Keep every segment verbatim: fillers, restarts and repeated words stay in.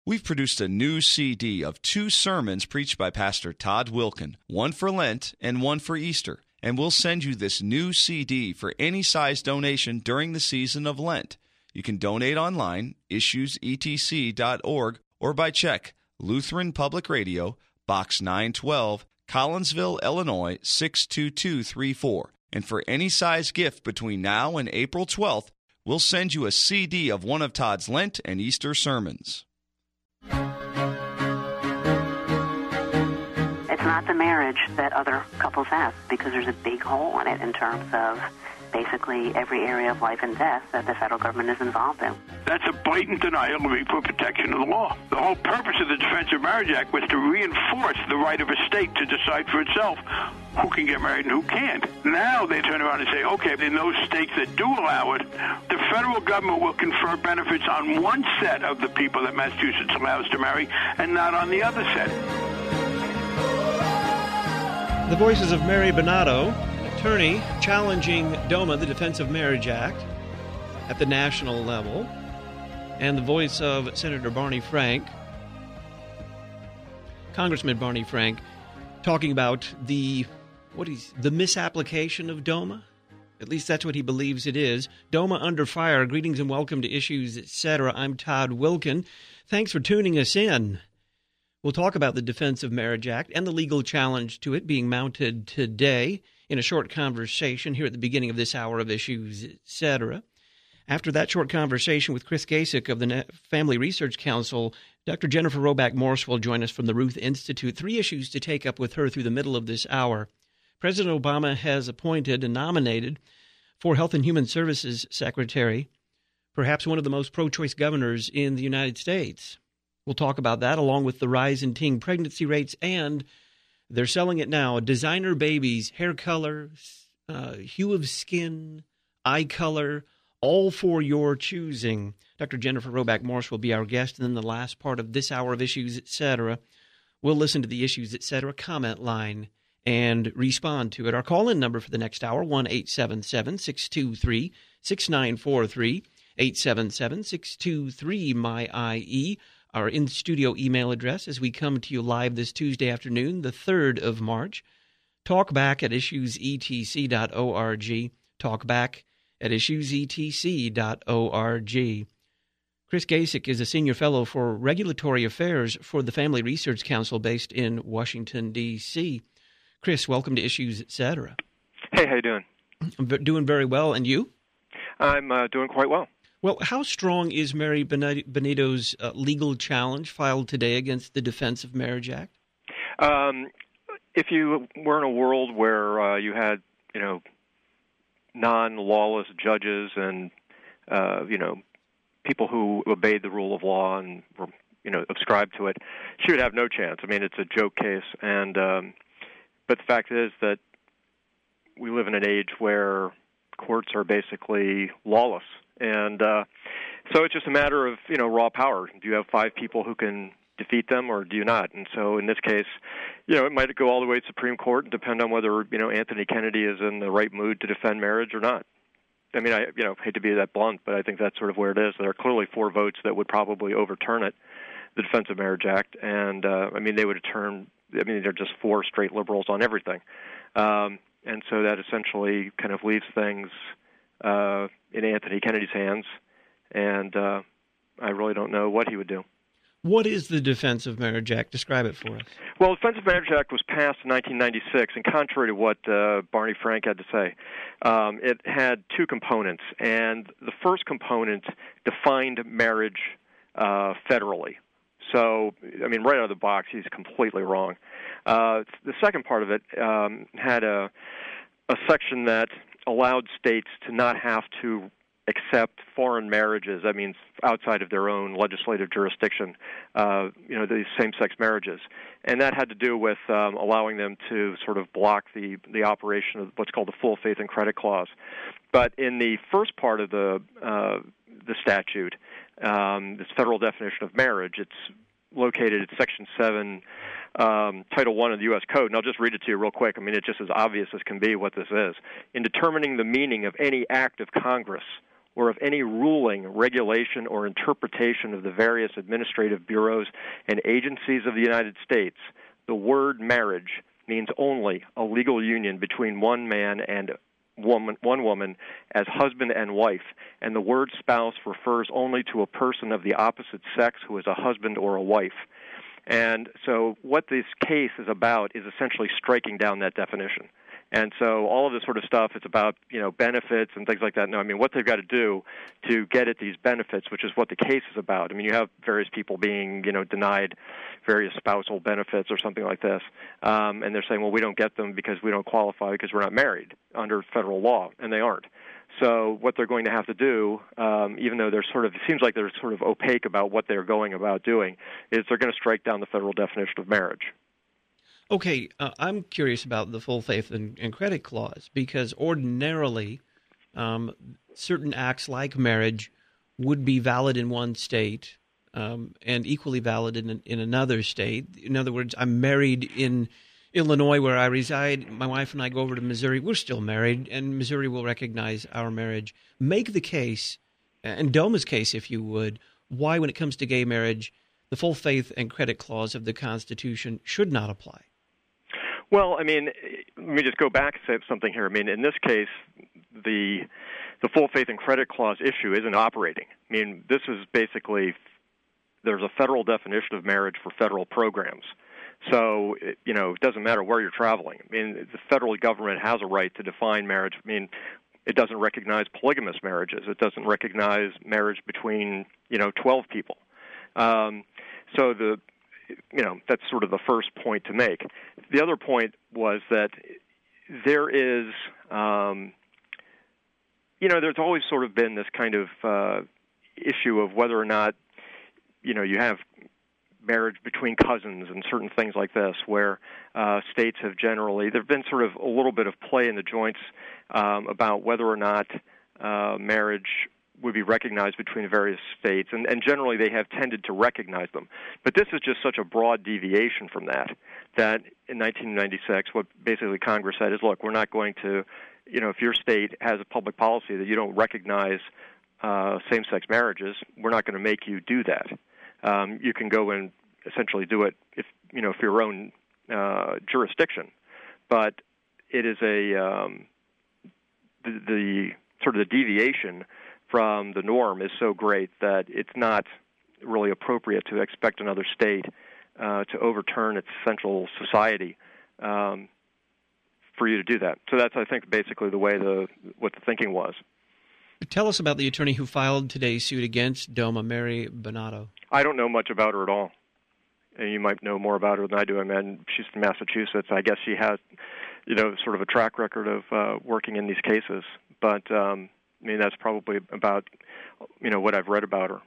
We've produced a new C D of two sermons preached by Pastor Todd Wilken, one for Lent and one for Easter. And we'll send you this new C D for any size donation during the season of Lent. You can donate online, issues e t c dot org, or by check, Lutheran Public Radio, Box nine twelve, Collinsville, Illinois, six two two three four. And for any size gift between now and April twelfth, we'll send you a C D of one of Todd's Lent and Easter sermons. It's not the marriage that other couples have, because there's a big hole in it in terms of basically every area of life and death that the federal government is involved in. That's a blatant denial of equal protection of the law. The whole purpose of the Defense of Marriage Act was to reinforce the right of a state to decide for itself who can get married and who can't. Now they turn around and say, okay, in those states that do allow it, the federal government will confer benefits on one set of the people that Massachusetts allows to marry and not on the other set. The voices of Mary Bonato, attorney challenging DOMA, the Defense of Marriage Act, at the national level, and the voice of Senator Barney Frank, Congressman Barney Frank, talking about the what is the misapplication of DOMA. At least that's what he believes it is. DOMA under fire. Greetings and welcome to Issues, et cetera. I'm Todd Wilken. Thanks for tuning us in. We'll talk about the Defense of Marriage Act and the legal challenge to it being mounted today in a short conversation here at the beginning of this hour of Issues, et cetera. After that short conversation with Chris Gasick of the Family Research Council, Doctor Jennifer Roback Morse will join us from the Ruth Institute. Three issues to take up with her through the middle of this hour. President Obama has appointed and nominated for Health and Human Services Secretary, perhaps one of the most pro-choice governors in the United States. We'll talk about that, along with the rise in teen pregnancy rates, and they're selling it now. Designer babies, hair color, uh, hue of skin, eye color, all for your choosing. Doctor Jennifer Roback Morse will be our guest, and then the last part of this hour of Issues, et cetera. We'll listen to the Issues, et cetera. comment line and respond to it. Our call-in number for the next hour, one eight seven seven, six two three, six nine four three, eight seven seven, six two three, M Y I E. Our in-studio email address as we come to you live this Tuesday afternoon, the third of March. Talkback at issues e t c dot org. Talkback at issues e t c dot org. Chris Gasick is a senior fellow for regulatory affairs for the Family Research Council based in Washington, D C Chris, welcome to Issues, et cetera. Hey, how you doing? I'm doing very well, and you? I'm uh, doing quite well. Well, how strong is Mary Bonato's uh, legal challenge filed today against the Defense of Marriage Act? Um, if you were in a world where uh, you had, you know, non-lawless judges and, uh, you know, people who obeyed the rule of law and were, you know, subscribed to it, she would have no chance. I mean, it's a joke case. And um, but the fact is that we live in an age where courts are basically lawless. And uh, so it's just a matter of, you know, raw power. Do you have five people who can defeat them, or do you not? And so in this case, you know, it might go all the way to Supreme Court and depend on whether, you know, Anthony Kennedy is in the right mood to defend marriage or not. I mean, I, you know, hate to be that blunt, but I think that's sort of where it is. There are clearly four votes that would probably overturn it, the Defense of Marriage Act. And, uh, I mean, they would turn, I mean, they're just four straight liberals on everything. Um, and so that essentially kind of leaves things Uh, in Anthony Kennedy's hands, and uh, I really don't know what he would do. What is the Defense of Marriage Act? Describe it for us. Well, the Defense of Marriage Act was passed in nineteen ninety-six, and contrary to what uh, Barney Frank had to say, um, it had two components, and the first component defined marriage uh, federally. So, I mean, right out of the box, he's completely wrong. Uh, the second part of it um, had a, a section that allowed states to not have to accept foreign marriages, that means outside of their own legislative jurisdiction, uh, you know, these same-sex marriages. And that had to do with um, allowing them to sort of block the, the operation of what's called the full faith and credit clause. But in the first part of the, uh, the statute, um, this federal definition of marriage, it's located at Section seven, um, Title one of the U S Code, and I'll just read it to you real quick. I mean, it's just as obvious as can be what this is. In determining the meaning of any act of Congress or of any ruling, regulation, or interpretation of the various administrative bureaus and agencies of the United States, the word marriage means only a legal union between one man and woman, one woman as husband and wife, and the word spouse refers only to a person of the opposite sex who is a husband or a wife. And so what this case is about is essentially striking down that definition. And so all of this sort of stuff, it's about, you know, benefits and things like that. No, I mean, what they've got to do to get at these benefits, which is what the case is about. I mean, you have various people being, you know, denied various spousal benefits or something like this. Um, and they're saying, well, we don't get them because we don't qualify because we're not married under federal law, and they aren't. So what they're going to have to do, um, even though they're sort of, it seems like they're sort of opaque about what they're going about doing, is they're going to strike down the federal definition of marriage. Okay, uh, I'm curious about the full faith and, and credit clause, because ordinarily um, certain acts like marriage would be valid in one state um, and equally valid in, in another state. In other words, I'm married in Illinois where I reside. My wife and I go over to Missouri. We're still married, and Missouri will recognize our marriage. Make the case, and DOMA's case, if you would, why when it comes to gay marriage, the full faith and credit clause of the Constitution should not apply. Well, I mean, let me just go back and say something here. I mean, in this case, the the full faith and credit clause issue isn't operating. I mean, this is basically, there's a federal definition of marriage for federal programs. So, you know, it doesn't matter where you're traveling. I mean, the federal government has a right to define marriage. I mean, it doesn't recognize polygamous marriages. It doesn't recognize marriage between, you know, twelve people. Um, so the You know, that's sort of the first point to make. The other point was that there is, um, you know, there's always sort of been this kind of uh, issue of whether or not, you know, you have marriage between cousins and certain things like this, where uh, states have generally, there have been sort of a little bit of play in the joints um, about whether or not uh, marriage would be recognized between various states, and, and generally they have tended to recognize them. But this is just such a broad deviation from that, that in nineteen ninety-six, what basically Congress said is, look, we're not going to, you know, if your state has a public policy that you don't recognize uh, same-sex marriages, we're not going to make you do that. Um, you can go and essentially do it if, you know, for your own uh, jurisdiction. But it is a, um, the, the sort of the deviation from the norm is so great that it's not really appropriate to expect another state uh, to overturn its central society um, for you to do that. So that's, I think, basically the way the what the thinking was. Tell us about the attorney who filed today's suit against DOMA, Mary Bonato. I don't know much about her at all. And you might know more about her than I do. I mean, she's from Massachusetts. I guess she has, you know, sort of a track record of uh, working in these cases. But um, I mean, that's probably about, you know, what I've read about her.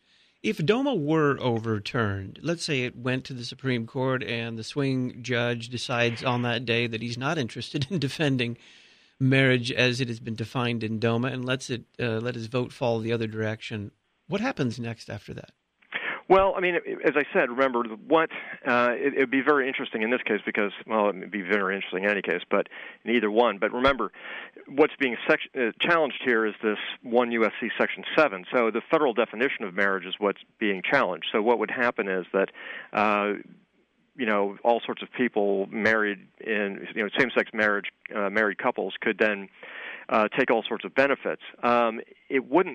If DOMA were overturned, let's say it went to the Supreme Court and the swing judge decides on that day that he's not interested in defending marriage as it has been defined in DOMA and lets it uh, let his vote fall the other direction, what happens next after that? Well, I mean, as I said, remember, what uh, it would be very interesting in this case because, well, it would be very interesting in any case, but in either one. But remember, what's being sec- uh, challenged here is this one U S C Section seven. So the federal definition of marriage is what's being challenged. So what would happen is that, uh, you know, all sorts of people married in, you know, same-sex marriage, uh, married couples could then uh, take all sorts of benefits. Um, it wouldn't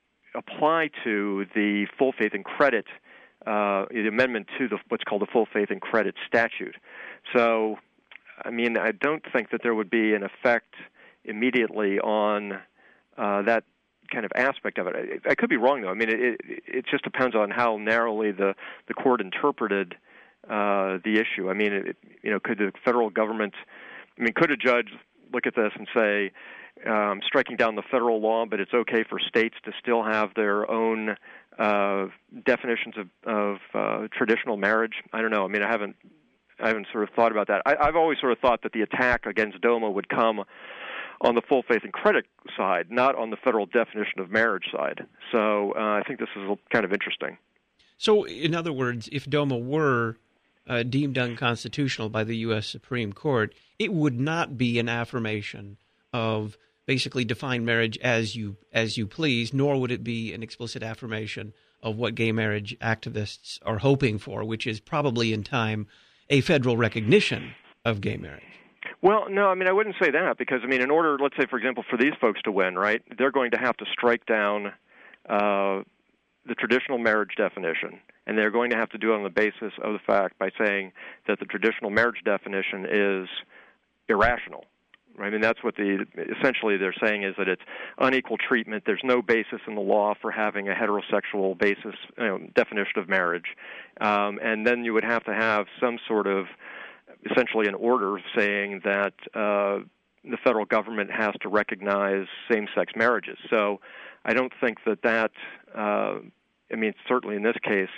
apply to the full faith and credit, uh, the amendment to the what's called the full faith and credit statute. So, I mean, I don't think that there would be an effect immediately on uh, that kind of aspect of it. I, I could be wrong, though. I mean, it, it, it just depends on how narrowly the, the court interpreted uh, the issue. I mean, it, you know, could the federal government, I mean, could a judge look at this and say, Um, striking down the federal law, but it's okay for states to still have their own uh, definitions of, of uh, traditional marriage? I don't know. I mean, I haven't, I haven't sort of thought about that. I, I've always sort of thought that the attack against DOMA would come on the full faith and credit side, not on the federal definition of marriage side. So uh, I think this is kind of interesting. So, in other words, if DOMA were uh, deemed unconstitutional by the U S Supreme Court, it would not be an affirmation of basically define marriage as you as you please, nor would it be an explicit affirmation of what gay marriage activists are hoping for, which is probably in time a federal recognition of gay marriage. Well, no, I mean, I wouldn't say that because, I mean, in order, let's say, for example, for these folks to win, right, they're going to have to strike down uh, the traditional marriage definition, and they're going to have to do it on the basis of the fact by saying that the traditional marriage definition is irrational. Right? I mean, that's what the essentially they're saying is that it's unequal treatment. There's no basis in the law for having a heterosexual basis you know, definition of marriage, um, and then you would have to have some sort of essentially an order saying that uh, the federal government has to recognize same-sex marriages. So I don't think that that, uh, I mean, certainly in this case,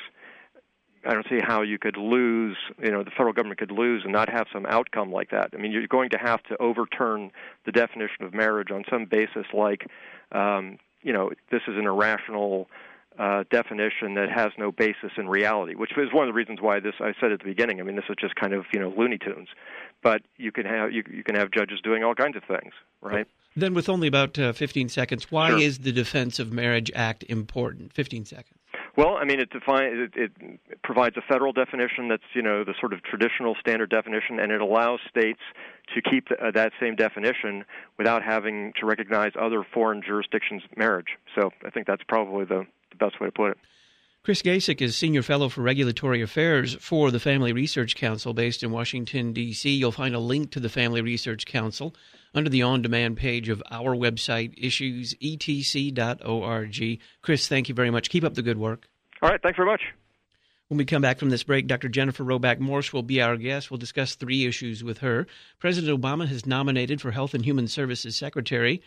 I don't see how you could lose, you know, the federal government could lose and not have some outcome like that. I mean, you're going to have to overturn the definition of marriage on some basis like, um, you know, this is an irrational Uh, definition that has no basis in reality, which is one of the reasons why this, I said at the beginning, I mean, this is just kind of, you know, Looney Tunes. But you can have you, you can have judges doing all kinds of things, right? Then with only about uh, fifteen seconds, why Sure. is the Defense of Marriage Act important? fifteen seconds. Well, I mean, it, define, it, it provides a federal definition that's, you know, the sort of traditional standard definition, and it allows states to keep the, uh, that same definition without having to recognize other foreign jurisdictions' marriage. So I think that's probably the, the best way to put it. Chris Gasek is Senior Fellow for Regulatory Affairs for the Family Research Council based in Washington, D C You'll find a link to the Family Research Council under the on-demand page of our website, issues e t c dot org. Chris, thank you very much. Keep up the good work. All right, thanks very much. When we come back from this break, Doctor Jennifer Roback Morse will be our guest. We'll discuss three issues with her. President Obama has nominated for Health and Human Services Secretary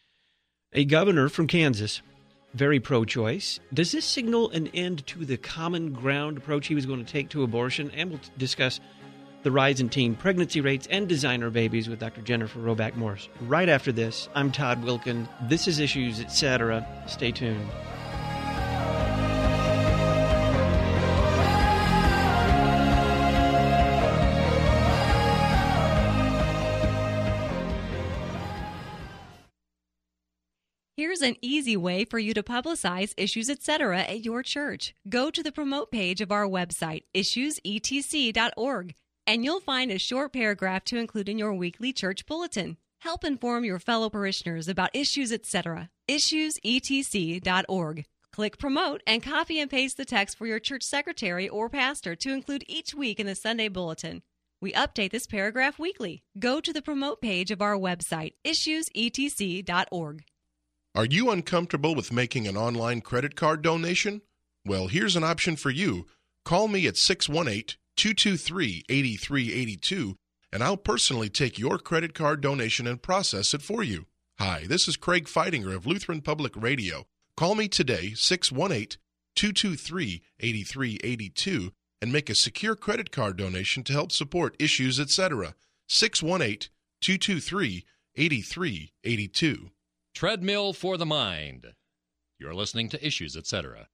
a governor from Kansas, very pro-choice. Does this signal an end to the common ground approach he was going to take to abortion? And we'll discuss the rise in teen pregnancy rates and designer babies with Doctor Jennifer Roback Morse. Right after this, I'm Todd Wilkin. This is Issues, et cetera. Stay tuned. Here's an easy way for you to publicize Issues, et cetera at your church. Go to the promote page of our website, issues e t c dot org, and you'll find a short paragraph to include in your weekly church bulletin. Help inform your fellow parishioners about Issues, et cetera. issues e t c dot org. Click Promote and copy and paste the text for your church secretary or pastor to include each week in the Sunday bulletin. We update this paragraph weekly. Go to the promote page of our website, issues e t c dot org. Are you uncomfortable with making an online credit card donation? Well, here's an option for you. Call me at six one eight, two two three, eight three eight two, and I'll personally take your credit card donation and process it for you. Hi, this is Craig Feidinger of Lutheran Public Radio. Call me today, six one eight, two two three, eight three eight two, and make a secure credit card donation to help support Issues, et cetera. six one eight, two two three, eight three eight two. Treadmill for the mind. You're listening to Issues, et cetera.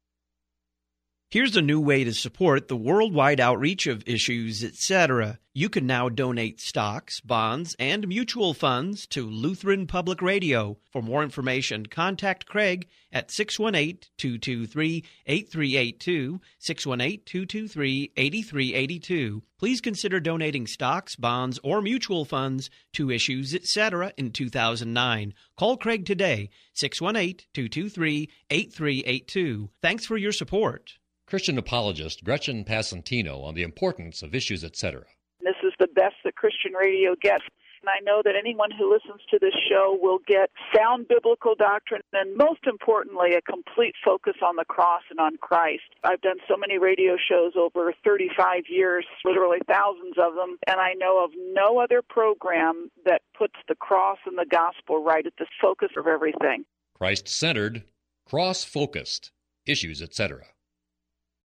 Here's a new way to support the worldwide outreach of Issues, et cetera. You can now donate stocks, bonds, and mutual funds to Lutheran Public Radio. For more information, contact Craig at six one eight, two two three, eight three eight two, six one eight, two two three, eight three eight two. Please consider donating stocks, bonds, or mutual funds to Issues, et cetera in two thousand nine. Call Craig today, six one eight, two two three, eight three eight two. Thanks for your support. Christian apologist Gretchen Passantino on the importance of Issues, et cetera. This is the best that Christian radio gets. And I know that anyone who listens to this show will get sound biblical doctrine and, most importantly, a complete focus on the cross and on Christ. I've done so many radio shows over thirty-five years, literally thousands of them, and I know of no other program that puts the cross and the gospel right at the focus of everything. Christ-centered, cross-focused, Issues, et cetera.